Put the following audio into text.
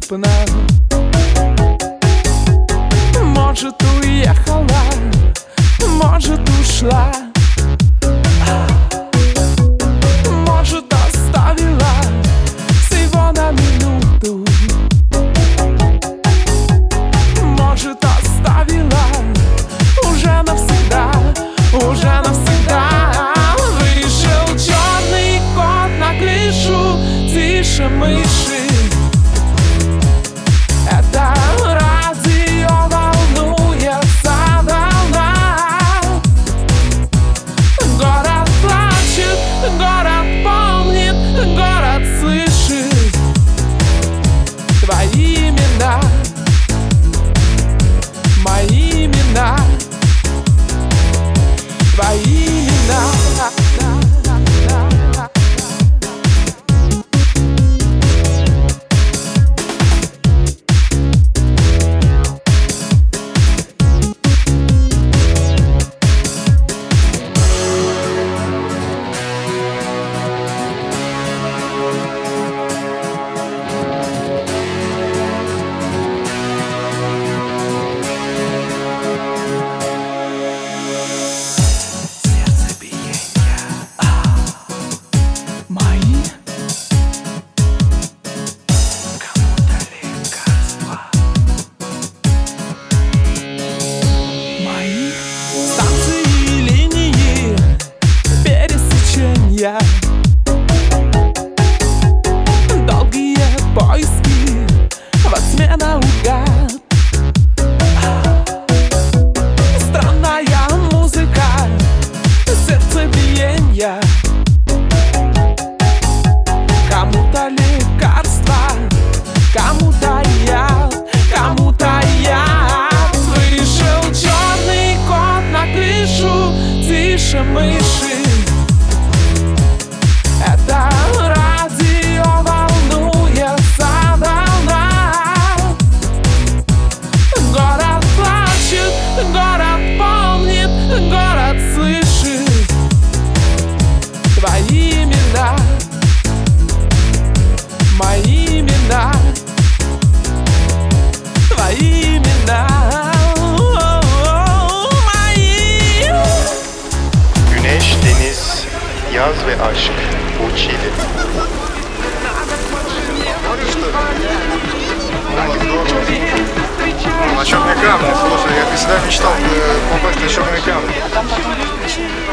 недоступна. Может, уехала, может, ушла, может, оставила всего на минуту, может, оставила уже навсегда, уже навсегда. Вышел черный кот на крышу, тише мыши. Это радио волнуется волна. Город плачет, город помнит, город слышит твои имена, мои имена, твои имена. Долгие поиски во тьме наугад. Странная музыка, сердцебиенья. Кому-то лекарство, кому-то яд, кому-то яд. Вышел черный кот на крышу, тише мыши. Это радио волнуется волна. Город плачет, город помнит, город слышит твои имена, мои имена, твои имена, мои. Güneş, deniz, yaz ve aşk. Учили. На черный камень, слушай, я всегда мечтал попасть на черный камень.